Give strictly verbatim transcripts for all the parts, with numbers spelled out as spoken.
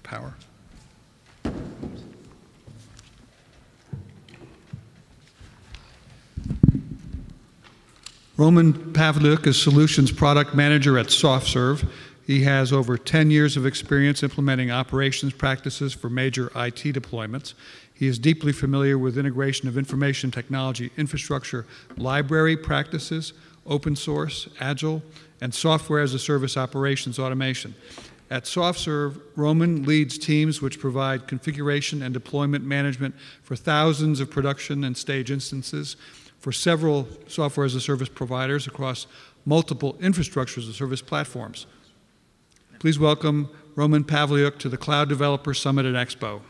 power. Roman Pavliuk is Solutions Product Manager at SoftServe. He has over ten years of experience implementing operations practices for major I T deployments. He is deeply familiar with integration of information technology infrastructure, library practices, open source, agile, and software as a service operations automation. At SoftServe, Roman leads teams which provide configuration and deployment management for thousands of production and stage instances for several software as a service providers across multiple infrastructure as a service platforms. Please welcome Roman Pavliuk to the Cloud Developer Summit and Expo.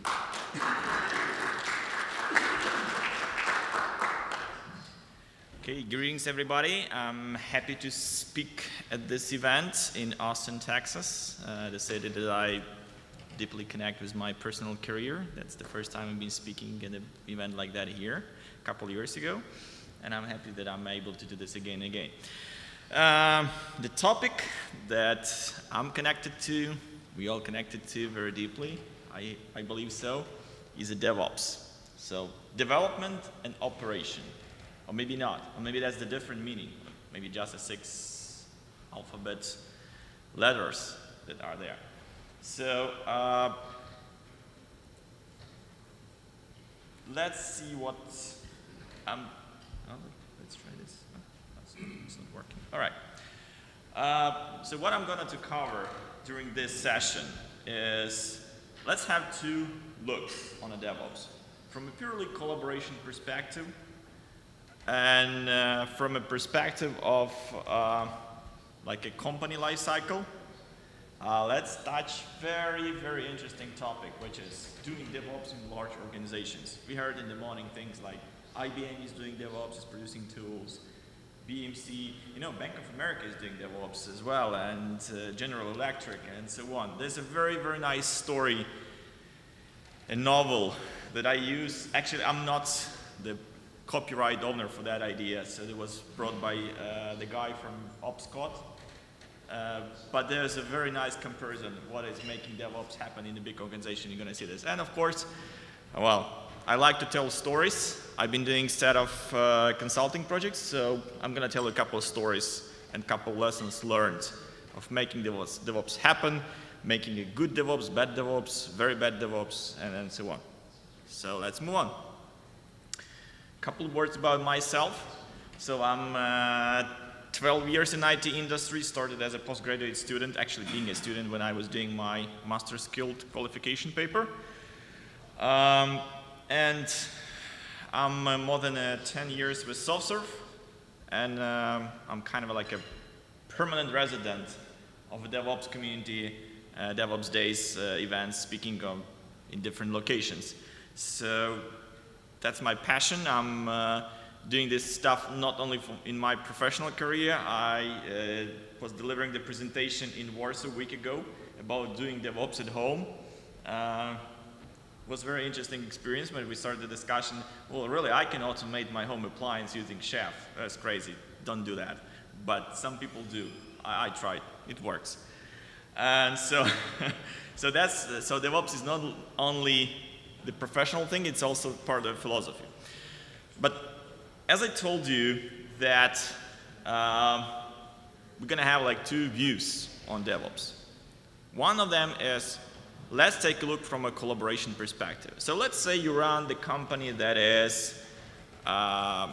Okay, greetings everybody. I'm happy to speak at this event in Austin, Texas, uh, the city that I deeply connect with my personal career. That's the first time I've been speaking at an event like that here a couple years ago, and I'm happy that I'm able to do this again and again. Um, the topic that I'm connected to, we all connected to very deeply, I, I believe so, is a DevOps. So development and operation. Or maybe not, or maybe that's the different meaning. Maybe just the six alphabet letters that are there. So uh, let's see what um, oh, let's try this. Oh, that's not, it's not working. All right. Uh, so what I'm going to cover during this session is let's have two looks on a DevOps from a purely collaboration perspective. And uh, from a perspective of uh, like a company life cycle, uh, let's touch very, very interesting topic, which is doing DevOps in large organizations. We heard in the morning things like I B M is doing DevOps, is producing tools, B M C, you know, Bank of America is doing DevOps as well, and uh, General Electric, and so on. There's a very, very nice story, a novel that I use. Actually, I'm not the copyright owner for that idea, so it was brought by uh, the guy from OpScot. Uh, but there's a very nice comparison of what is making DevOps happen in a big organization. You're going to see this. And of course, well, I like to tell stories. I've been doing a set of uh, consulting projects, so I'm going to tell a couple of stories and a couple of lessons learned of making DevOps, DevOps happen, making a good DevOps, bad DevOps, very bad DevOps, and, and so on. So let's move on. Couple of words about myself. So I'm uh, twelve years in I T industry, started as a postgraduate student, actually being a student when I was doing my master's skilled qualification paper. Um, and I'm uh, more than uh, ten years with SoftServe, and um, I'm kind of like a permanent resident of a DevOps community, uh, DevOps Days uh, events, speaking of, in different locations. So that's my passion. I'm uh, doing this stuff not only for, in my professional career. I uh, was delivering the presentation in Warsaw a week ago about doing DevOps at home. Uh, it was a very interesting experience when we started the discussion. Well, really, I can automate my home appliance using Chef. That's crazy. Don't do that. But some people do. I, I tried. It works. And so, so that's so DevOps is not only the professional thing, it's also part of the philosophy. But as I told you that um, we're gonna have like two views on DevOps. One of them is, let's take a look from a collaboration perspective. So let's say you run the company that is uh,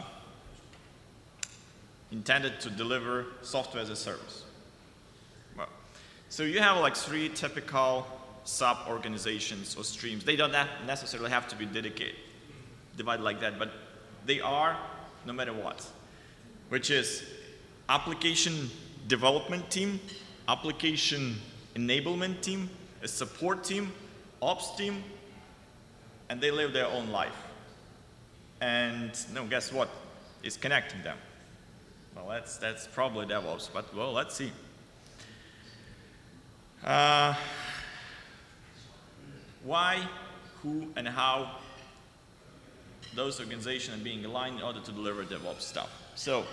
intended to deliver software as a service. Well, so you have like three typical sub-organizations or streams. They don't have necessarily have to be dedicated, divided like that, but they are no matter what, which is application development team, application enablement team, a support team, ops team, and they live their own life. And no, guess what is connecting them? Well, that's, that's probably DevOps, but well, let's see. Uh, Why, who, and how those organizations are being aligned in order to deliver DevOps stuff. So,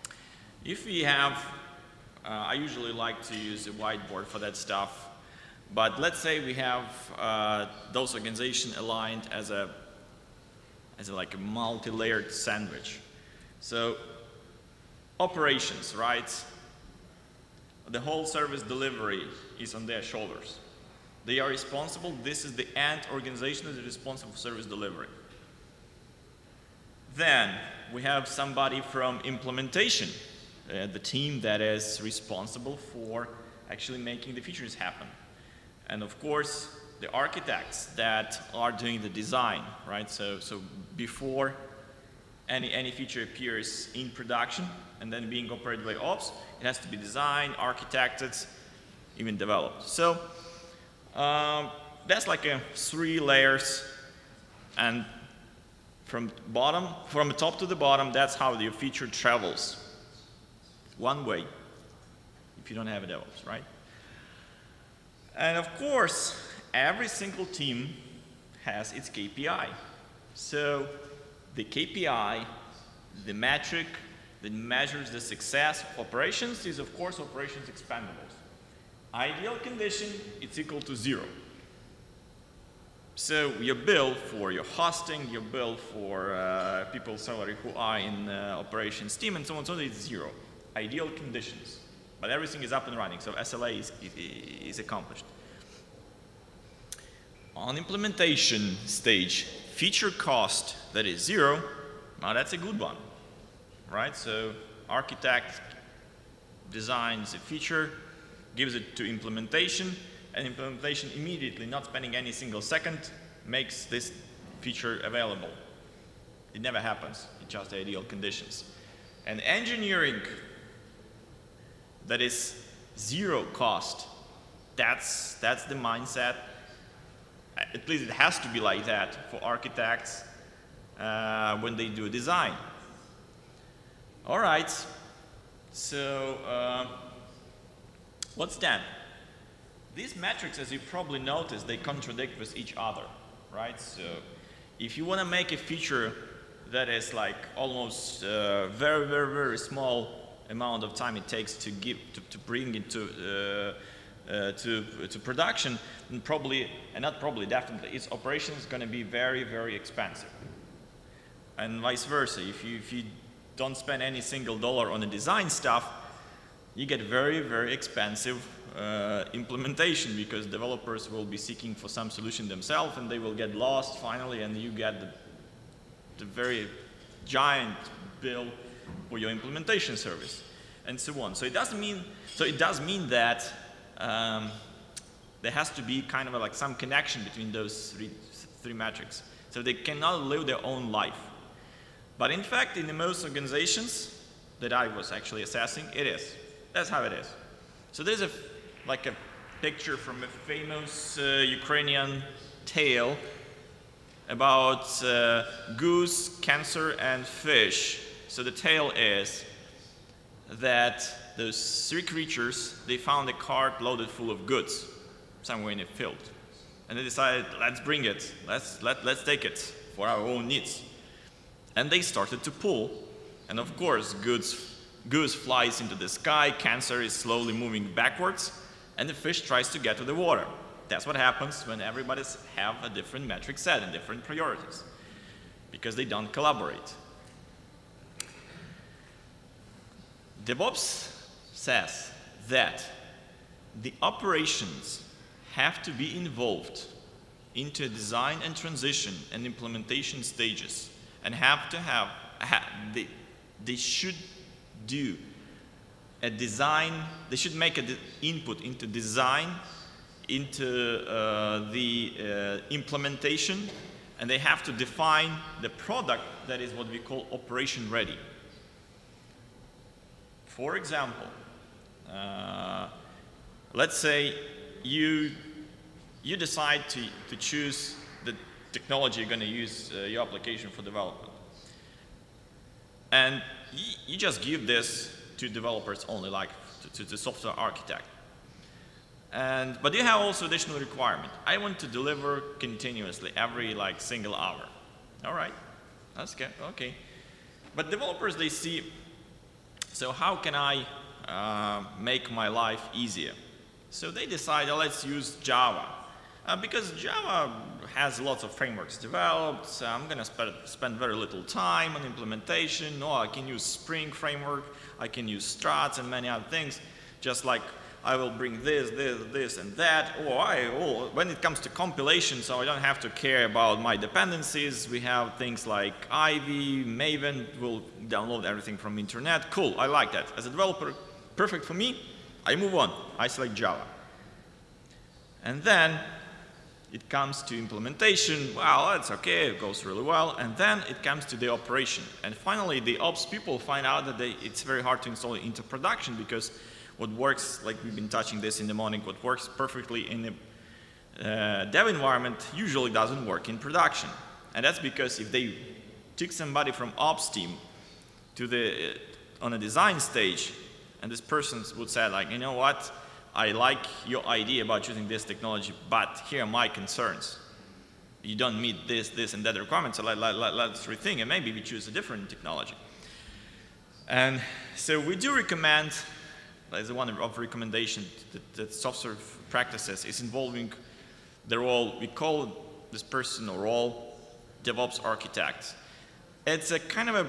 if we have, uh, I usually like to use a whiteboard for that stuff. But let's say we have uh, those organizations aligned as a, as a, like a multi-layered sandwich. So operations, right? The whole service delivery is on their shoulders. They are responsible. This is the end organization that is responsible for service delivery. Then we have somebody from implementation, uh, the team that is responsible for actually making the features happen. And of course, the architects that are doing the design, right? So, so before any, any feature appears in production and then being operated by ops, it has to be designed, architected, even developed. So um, that's like a three layers, and from bottom, from the top to the bottom, that's how your feature travels. One way, if you don't have a DevOps, right? And of course, every single team has its K P I. So the K P I, the metric that measures the success of operations is, of course, operations expendables. Ideal condition, it's equal to zero. So your bill for your hosting, your bill for uh, people's salary who are in uh, operations team, and so on and so on, is zero. Ideal conditions. But everything is up and running, so S L A is, is, is accomplished. On implementation stage, feature cost that is zero, now that's a good one, right? So architect designs a feature, gives it to implementation, and implementation immediately, not spending any single second, makes this feature available. It never happens, it's just the ideal conditions. And engineering, that is zero cost, that's, that's the mindset. At least it has to be like that for architects uh, when they do design. All right, so uh, what's then? These metrics, as you probably noticed, they contradict with each other, right? So if you want to make a feature that is like almost uh, very, very, very small amount of time it takes to give to, to bring it to uh, uh, to to production, and probably and not probably definitely its operation is going to be very, very expensive, and vice versa. If you if you don't spend any single dollar on the design stuff, you get very, very expensive uh, implementation, because developers will be seeking for some solution themselves and they will get lost finally, and you get the, the very giant bill for your implementation service, and so on. So it doesn't mean, so it does mean that um, there has to be kind of a, like some connection between those three, three metrics. So they cannot live their own life. But in fact, in the most organizations that I was actually assessing, it is. That's how it is. So there's a, like a picture from a famous uh, Ukrainian tale about uh, goose, cancer, and fish. So the tale is that those three creatures, they found a cart loaded full of goods somewhere in a field. And they decided, let's bring it, let's, let, let's take it for our own needs. And they started to pull. And of course, goods, goose flies into the sky, cancer is slowly moving backwards, and the fish tries to get to the water. That's what happens when everybody have a different metric set and different priorities, because they don't collaborate. DevOps says that the operations have to be involved into design and transition and implementation stages, and have to have, ha, they, they should do a design, they should make an input into design, into uh, the uh, implementation, and they have to define the product that is what we call operation ready. For example, uh, let's say you, you decide to, to choose the technology you're going to use uh, your application for development. And you, you just give this to developers only, like to, to the software architect. And, but you have also additional requirement. I want to deliver continuously every like single hour. All right, that's good, okay. But developers, they see, so how can I uh, make my life easier? So they decided, let's use Java. Uh, because Java has lots of frameworks developed, so I'm going to sp spend very little time on implementation. Or I can use Spring framework, I can use struts and many other things, just like I will bring this, this, this, and that. Or I, or when it comes to compilation, so I don't have to care about my dependencies. We have things like Ivy, Maven, we'll download everything from internet. Cool, I like that. As a developer, perfect for me. I move on, I select Java. And then it comes to implementation. Well, that's okay, it goes really well. And then it comes to the operation. And finally, the ops people find out that they, it's very hard to install it into production, because what works, like we've been touching this in the morning, what works perfectly in the uh, dev environment usually doesn't work in production. And that's because if they took somebody from ops team to the, uh, on a design stage, and this person would say, like, you know what, I like your idea about using this technology, but here are my concerns. You don't meet this, this, and that requirement, so let, let, let, let's rethink, and maybe we choose a different technology. And so we do recommend, as one of recommendations that, that software practices is involving the role, we call this person or role DevOps architect. It's a kind of a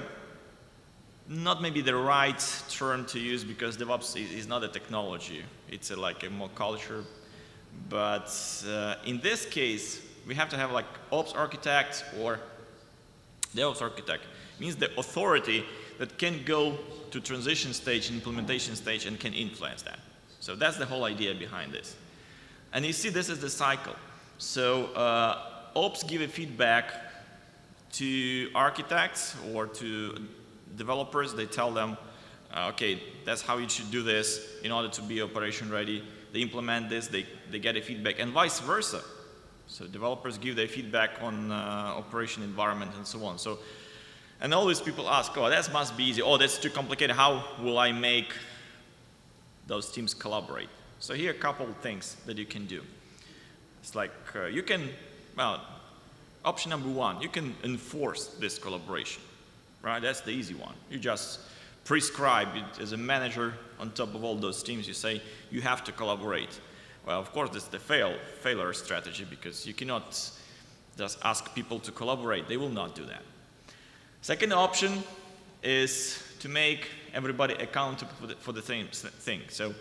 not maybe the right term to use, because DevOps is, is not a technology. It's a, like a more culture. But uh, in this case, we have to have like ops architect or DevOps architect. It means the authority that can go to transition stage, implementation stage, and can influence that. So that's the whole idea behind this. And you see, this is the cycle. So uh, ops give a feedback to architects or to developers. They tell them, uh, okay, that's how you should do this in order to be operation ready. They implement this, they, they get a feedback, and vice versa. So developers give their feedback on uh, operation environment and so on. So, and always people ask, oh, that must be easy. Oh, that's too complicated. How will I make those teams collaborate? So here are a couple of things that you can do. It's like uh, you can, well, option number one, you can enforce this collaboration. Right, that's the easy one. You just prescribe it as a manager on top of all those teams. You say you have to collaborate. Well, of course, that's the fail failure strategy, because you cannot just ask people to collaborate. They will not do that. Second option is to make everybody accountable for the, for the same thing. So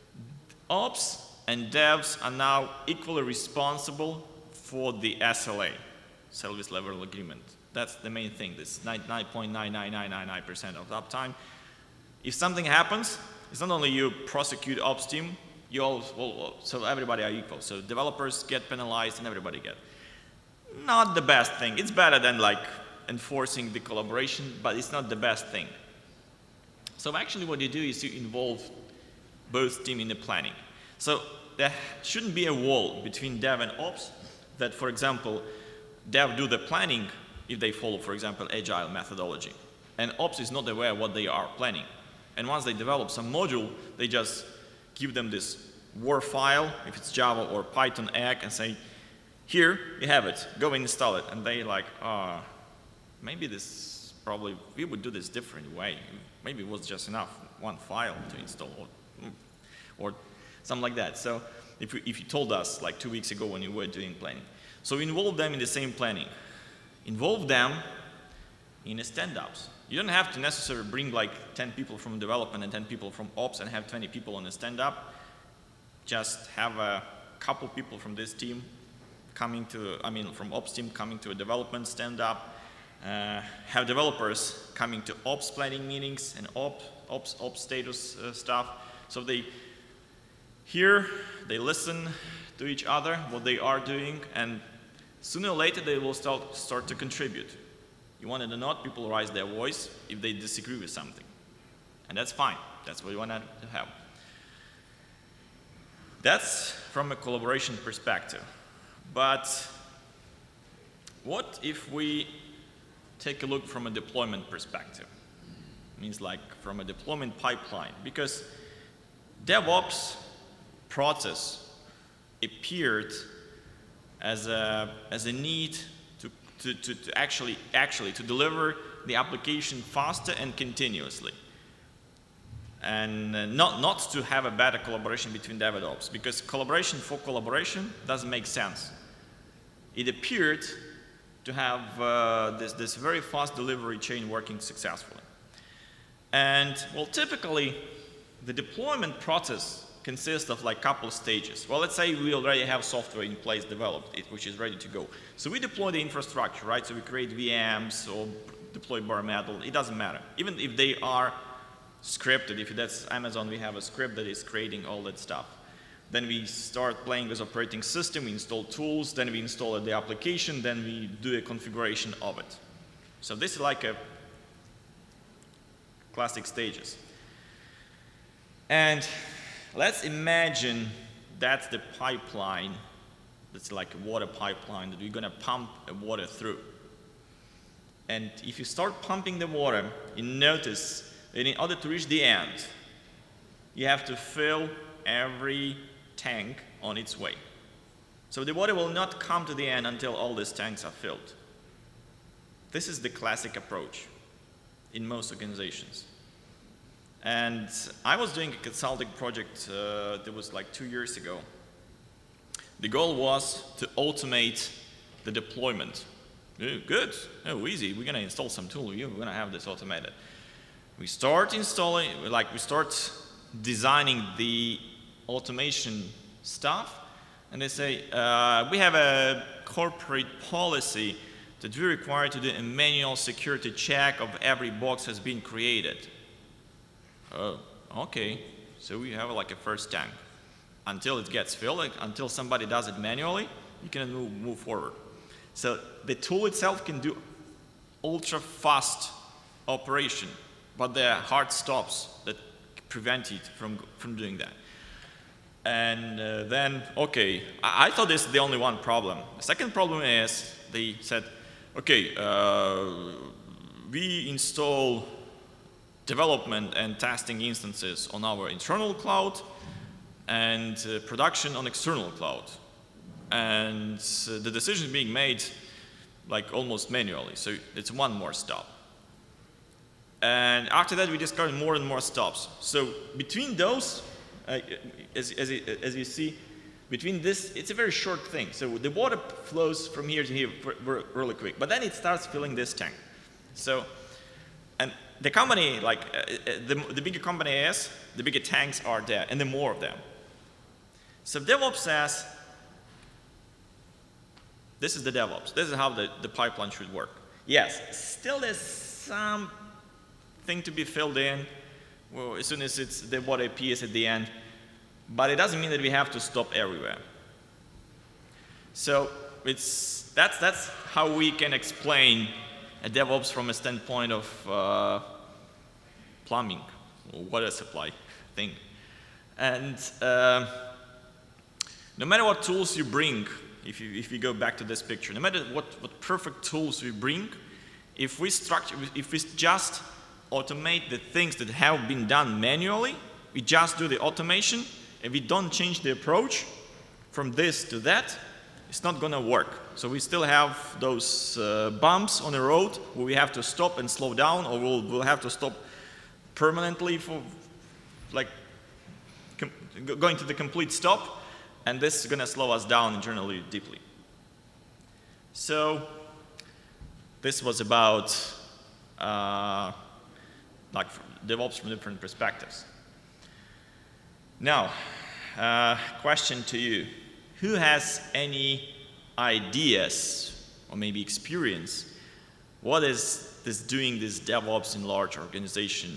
ops and devs are now equally responsible for the S L A, service level agreement. That's the main thing, this ninety-nine point nine nine nine nine nine percent of uptime. If something happens, it's not only you prosecute ops team, you all, well, so everybody are equal. So developers get penalized and everybody get. Not the best thing. It's better than like enforcing the collaboration, but it's not the best thing. So actually what you do is you involve both team in the planning. So there shouldn't be a wall between dev and ops that, for example, dev do the planning if they follow, for example, agile methodology. And ops is not aware of what they are planning. And once they develop some module, they just give them this war file, if it's Java or Python egg, and say, here, you have it, go and install it. And they like, ah, oh, maybe this, probably, we would do this different way. Maybe it was just enough, one file to install, or, or something like that. So if you, if you told us like two weeks ago when you were doing planning. So we involve them in the same planning. Involve them in the stand-ups. You don't have to necessarily bring like ten people from development and ten people from ops and have twenty people on a stand-up. Just have a couple people from this team coming to, I mean, from ops team coming to a development stand-up. Uh, have developers coming to ops planning meetings and op, ops, ops status uh, stuff. So they hear, they listen to each other, what they are doing, and sooner or later they will start, start to contribute. You want it or not, people raise their voice if they disagree with something. And that's fine. That's what you want to have. That's from a collaboration perspective. But what if we take a look from a deployment perspective? It means like from a deployment pipeline. Because DevOps process appeared as a, as a need to, to, to, to actually, actually to deliver the application faster and continuously. and uh, not, not to have a better collaboration between DevOps, because collaboration for collaboration doesn't make sense. It appeared to have uh, this, this very fast delivery chain working successfully. And, well, typically, the deployment process consists of like a couple of stages. Well, let's say we already have software in place developed, which is ready to go. So we deploy the infrastructure, right? So we create V Ms or deploy bare metal. It doesn't matter. Even if they are scripted, if that's Amazon, we have a script that is creating all that stuff. Then we start playing with operating system, we install tools, then we install the application, then we do a configuration of it. So this is like a classic stages. And let's imagine that's the pipeline, that's like a water pipeline that we're going to pump water through. And if you start pumping the water, you notice that in order to reach the end, you have to fill every tank on its way. So the water will not come to the end until all these tanks are filled. This is the classic approach in most organizations. And I was doing a consulting project uh, that was like two years ago. The goal was to automate the deployment. Oh, good, oh, easy, we're gonna install some tool, we're gonna have this automated. We start installing, like we start designing the automation stuff, and they say, uh, we have a corporate policy that we require to do a manual security check of every box has been created. Oh, okay, so we have like a first tank. Until it gets filled, like, until somebody does it manually, you can move, move forward. So the tool itself can do ultra fast operation, but there are hard stops that prevent it from, from doing that. And uh, then, okay, I, I thought this is the only one problem. The second problem is they said, okay, uh, we install development and testing instances on our internal cloud and uh, production on external cloud. And uh, the decision is being made like almost manually, so it's one more stop. And after that, we discovered more and more stops. So between those, uh, as, as, as you see, between this, it's a very short thing. So the water flows from here to here really quick, but then it starts filling this tank. So, and the company, like, uh, the, the bigger company is, the bigger tanks are there, and the more of them. So DevOps says, this is the DevOps. This is how the, the pipeline should work. Yes, still there's some thing to be filled in, well, as soon as it's the water appears at the end, but it doesn't mean that we have to stop everywhere. So it's, that's, that's how we can explain a DevOps from a standpoint of uh, plumbing or water supply thing. And uh, no matter what tools you bring, if you, if you go back to this picture, no matter what, what perfect tools we bring, if we structure, if we just automate the things that have been done manually, we just do the automation, and we don't change the approach from this to that, it's not going to work. So we still have those uh, bumps on the road where we have to stop and slow down, or we'll, we'll have to stop permanently for like going to the complete stop, and this is going to slow us down internally deeply. So this was about uh, like DevOps from different perspectives. Now, uh, question to you. Who has any ideas or maybe experience? What is this doing this DevOps in large organization?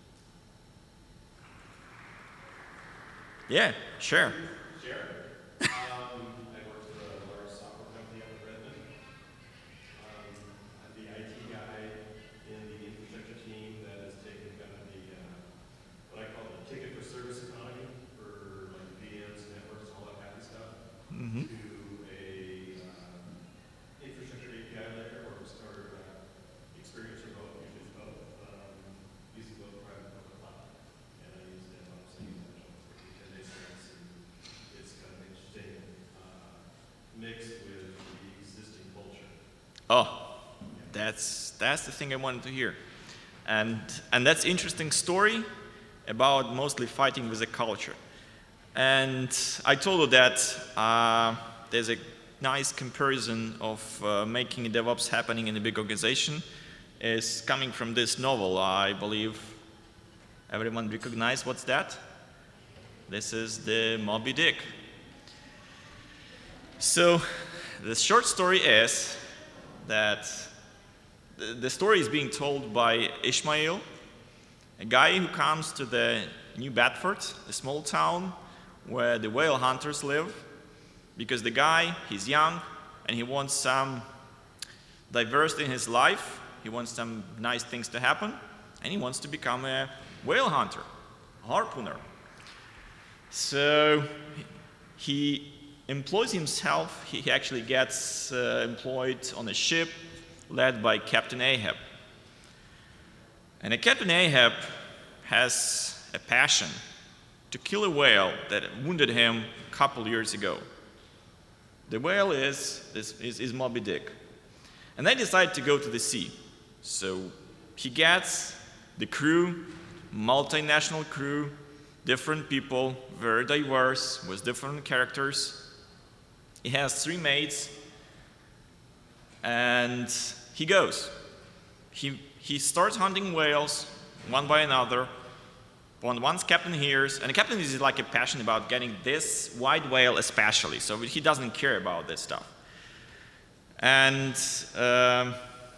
Yeah, sure. Sure. um, I work for a large software company up in Redmond. Um, I'm the I T guy in the infrastructure team that has taken kind of the, uh, what I call the ticket for service economy for like V Ms, networks, all that happy stuff, Mm-hmm. to a uh, infrastructure A P I layer or, or uh, experience or both, usually it's both, um, using both private and public cloud. And I use DevOps and use Agile and they say it's kind of interesting uh, mix with the existing culture. Oh, that's, that's the thing I wanted to hear. And, and that's interesting story. about mostly fighting with the culture. And I told her that uh, there's a nice comparison of uh, making DevOps happening in a big organization is coming from this novel. I believe everyone recognize what's that? This is the Moby Dick. So the short story is that the, the story is being told by Ishmael, a guy who comes to the New Bedford, a small town where the whale hunters live, because the guy, he's young, and he wants some diversity in his life. He wants some nice things to happen, and he wants to become a whale hunter, a harpooner. So he employs himself. He actually gets uh, employed on a ship led by Captain Ahab. And a Captain Ahab has a passion to kill a whale that wounded him a couple years ago. The whale is, is, is, is Moby Dick. And they decide to go to the sea. So he gets the crew, multinational crew, different people, very diverse, with different characters. He has three mates, and he goes. He, he starts hunting whales, one by another. When once captain hears, and the captain is like a passion about getting this white whale especially, so he doesn't care about this stuff. And um,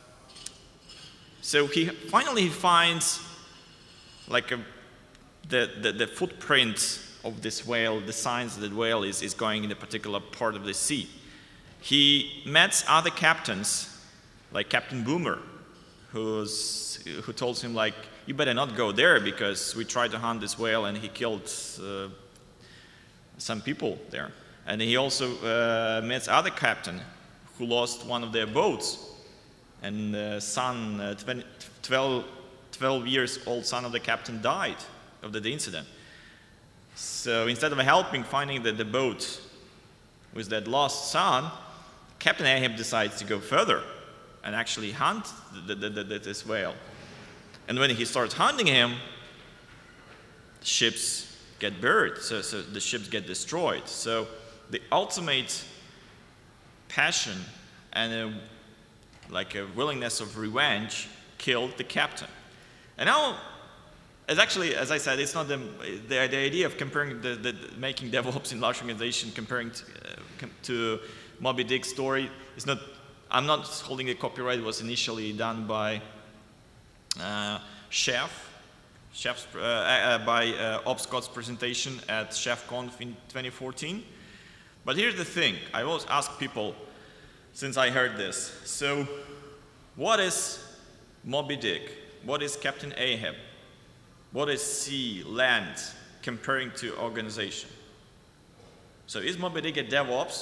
so he finally he finds like a, the, the, the footprint of this whale, the signs that the whale is, is going in a particular part of the sea. He meets other captains, like Captain Boomer, who's, who told him, like, you better not go there because we tried to hunt this whale and he killed uh, some people there. And he also uh, meets other captain who lost one of their boats, and uh, son, uh, twelve, twelve years old son of the captain died of the, the incident. So instead of helping finding the, the boat with that lost son, Captain Ahab decides to go further and actually hunt the, the, the, the, this whale. And when he starts hunting him, ships get buried, so, so the ships get destroyed. So the ultimate passion and a, like a willingness of revenge killed the captain. And now, it's actually, as I said, it's not the, the, the idea of comparing the, the, making DevOps in large organization, comparing to, uh, com to Moby Dick's story. It's not, I'm not holding the copyright. It was initially done by uh, Chef, Chef's, uh, uh, by uh, Ob Scott's presentation at ChefConf in twenty fourteen. But here's the thing, I always ask people since I heard this, so what is Moby Dick? What is Captain Ahab? What is sea, land, comparing to organization? So is Moby Dick a DevOps?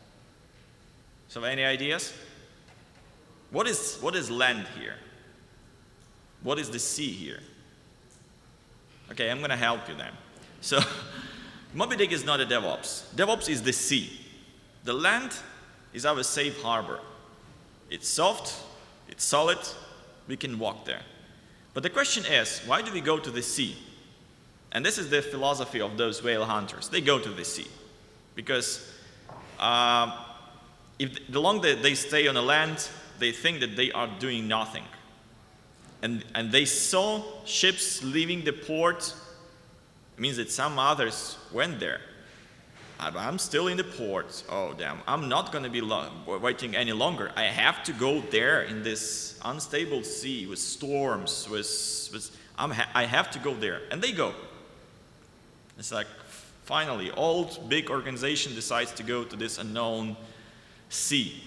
So any ideas? What is, what is land here? What is the sea here? Okay, I'm gonna help you then. So Moby Dick is not a DevOps. DevOps is the sea. The land is our safe harbor. It's soft, it's solid, we can walk there. But the question is, why do we go to the sea? And this is the philosophy of those whale hunters. They go to the sea because uh, if the longer they stay on the land, they think that they are doing nothing. And, and they saw ships leaving the port. It means that some others went there. I'm still in the port. Oh, damn. I'm not going to be waiting any longer. I have to go there in this unstable sea with storms. With, with I'm ha I have to go there. And they go. It's like, finally, old, big organization decides to go to this unknown sea.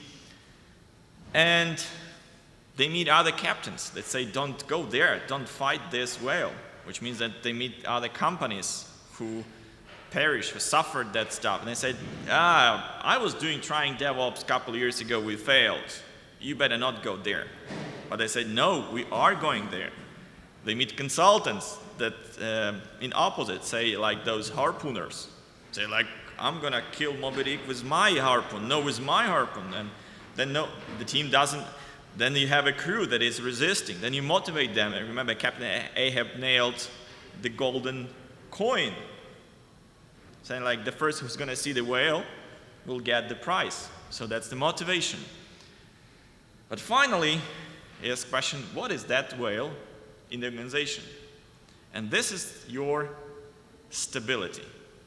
And they meet other captains that say, don't go there. Don't fight this whale. Which means that they meet other companies who perished, who suffered that stuff. And they said, ah, I was doing trying DevOps a couple of years ago, we failed. You better not go there. But they said, no, we are going there. They meet consultants that, uh, in opposite, say like those harpooners. Say like, I'm gonna kill Moby Dick with my harpoon, no, with my harpoon. And then no, the team doesn't, then you have a crew that is resisting. Then you motivate them. And remember, Captain Ahab nailed the golden coin. Saying like the first who's going to see the whale will get the prize. So that's the motivation. But finally, is question, what is that whale in the organization? And this is your stability.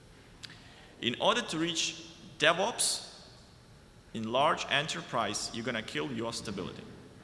In order to reach DevOps in large enterprise, you're going to kill your stability.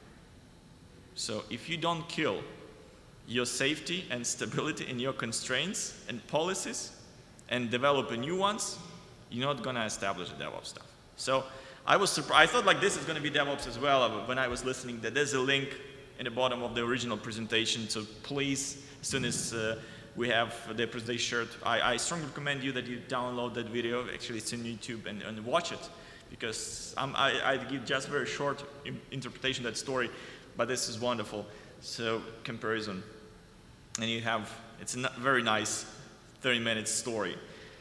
So if you don't kill your safety and stability in your constraints and policies and develop new ones, you're not going to establish the DevOps stuff. So I was surprised. I thought like this is going to be DevOps as well when I was listening that there's a link in the bottom of the original presentation. So please, as soon as uh, we have the presentation shared, I, I strongly recommend you that you download that video. Actually, it's on YouTube and, and watch it, because I'm, I, I give just very short interpretation of that story, but this is wonderful. So comparison, and you have, it's a very nice thirty minute story.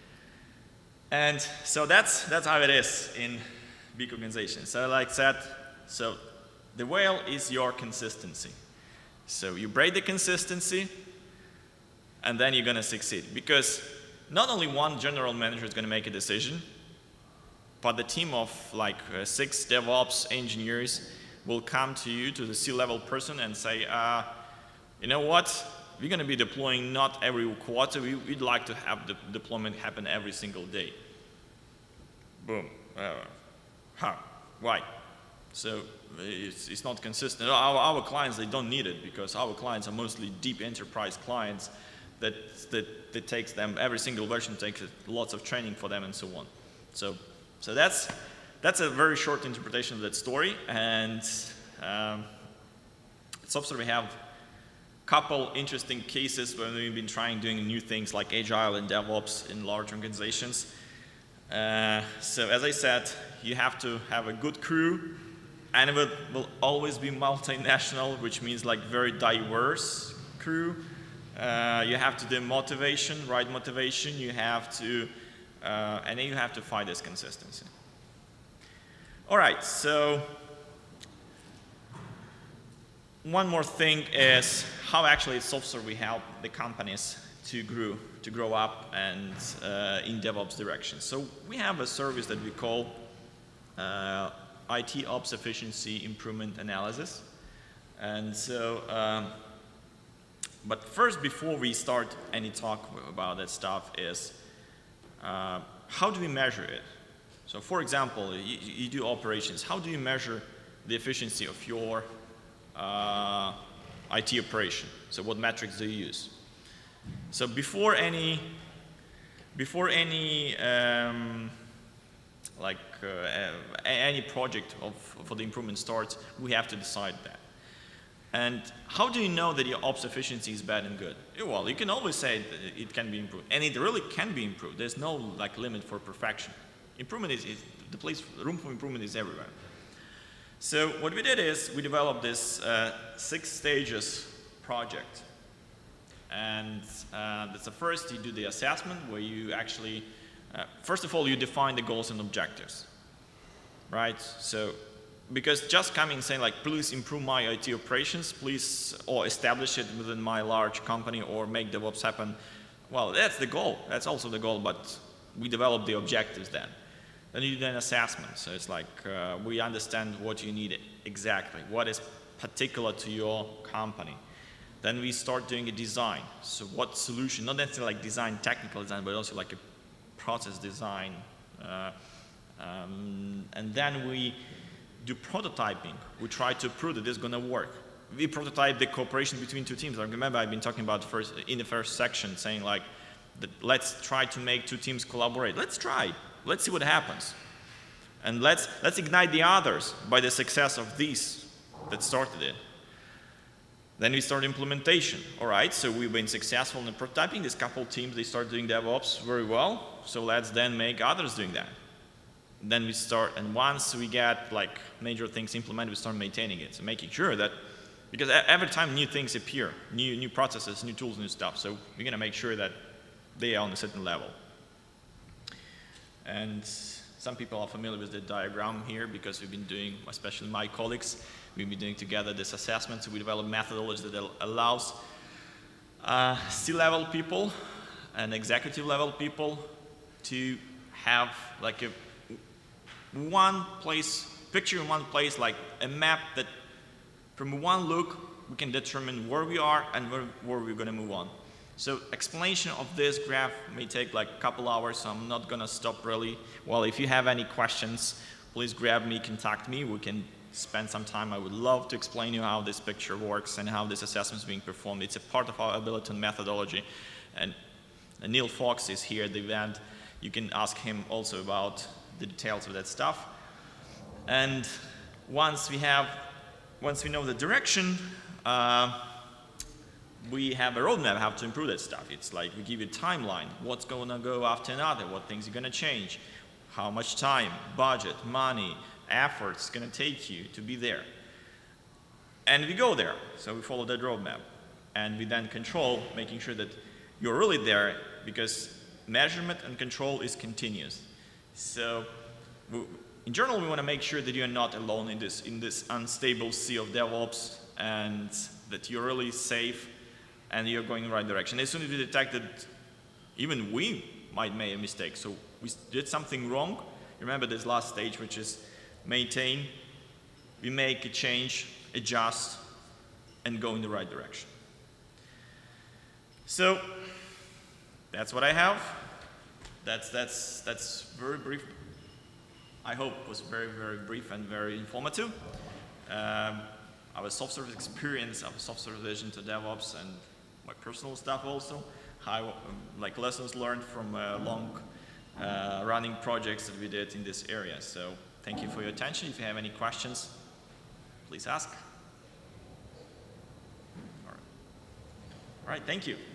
And so that's, that's how it is in big organizations. So like I said, so the whale is your consistency. So you break the consistency, and then you're going to succeed. Because not only one general manager is going to make a decision, but the team of like uh, six DevOps engineers will come to you, to the C-level person, and say, uh, you know what? We're going to be deploying not every quarter. We, we'd like to have the deployment happen every single day. Boom. Uh, how? Why? So it's, it's not consistent. Our, our clients, they don't need it, because our clients are mostly deep enterprise clients that, that, that takes them, every single version takes lots of training for them and so on. So, so that's, that's a very short interpretation of that story. And um, at SoftServe we have a couple interesting cases where we've been trying doing new things like Agile and DevOps in large organizations. Uh, so as I said, you have to have a good crew, and it will, will always be multinational, which means like very diverse crew. Uh, you have to do motivation, right motivation. You have to, uh, and then you have to find this consistency. All right, so one more thing is how actually at SoftServe we help the companies to grow, to grow up and uh, in DevOps direction. So we have a service that we call uh, I T Ops Efficiency Improvement Analysis. And so, um, but first, before we start any talk about that stuff is, uh, how do we measure it? So for example, you, you do operations. How do you measure the efficiency of your uh, I T operation? So what metrics do you use? So before any, before any um, like uh, any project of, for the improvement starts, we have to decide that. And how do you know that your ops efficiency is bad and good? Well, you can always say that it can be improved, and it really can be improved. There's no like limit for perfection. Improvement is, is the place, room for improvement is everywhere. So what we did is we developed this uh, six stages project. And uh, that's the first, you do the assessment where you actually, uh, first of all, you define the goals and objectives, right? So, because just coming and saying like, please improve my I T operations, please, or establish it within my large company or make DevOps happen, well, that's the goal. That's also the goal, but we develop the objectives then. Then you do an assessment. So it's like, uh, we understand what you need exactly, what is particular to your company. Then we start doing a design. So what solution, not necessarily like design, technical design, but also like a process design. Uh, um, and then we do prototyping. We try to prove that this is going to work. We prototype the cooperation between two teams. I remember I've been talking about first, in the first section, saying like, that let's try to make two teams collaborate. Let's try. Let's see what happens. And let's, let's ignite the others by the success of these that started it. Then we start implementation. All right, so we've been successful in the prototyping. This couple teams, they start doing DevOps very well. So let's then make others doing that. Then we start, and once we get like major things implemented, we start maintaining it. So making sure that, because every time new things appear, new, new processes, new tools, new stuff. So we're going to make sure that they are on a certain level. And some people are familiar with the diagram here because we've been doing, especially my colleagues, we've been doing together this assessment. So we developed methodology that allows uh, C-level people and executive level people to have like a one place, picture in one place, like a map that from one look we can determine where we are and where, where we're going to move on. So explanation of this graph may take like a couple hours, so I'm not going to stop really. Well, if you have any questions, please grab me, contact me. We can spend some time. I would love to explain you how this picture works and how this assessment is being performed. It's a part of our Abiliton methodology. And Neil Fox is here at the event. You can ask him also about the details of that stuff. And once we have, once we know the direction, uh, we have a roadmap how to improve that stuff. It's like we give you a timeline. What's going to go after another? What things are going to change? How much time, budget, money, effort it's going to take you to be there. And we go there. So we follow that roadmap. And we then control, making sure that you're really there, because measurement and control is continuous. So we, in general, we want to make sure that you're not alone in this, in this unstable sea of DevOps, and that you're really safe and you're going in the right direction. As soon as we detect that even we might make a mistake, so we did something wrong, remember this last stage, which is maintain, we make a change, adjust, and go in the right direction. So that's what I have. That's, that's, that's very brief. I hope it was very, very brief and very informative. Um, our soft service experience, our soft service vision to DevOps, and my personal stuff also, how, um, like lessons learned from uh, long uh, running projects that we did in this area. So thank you for your attention. If you have any questions, please ask. All right, All right thank you.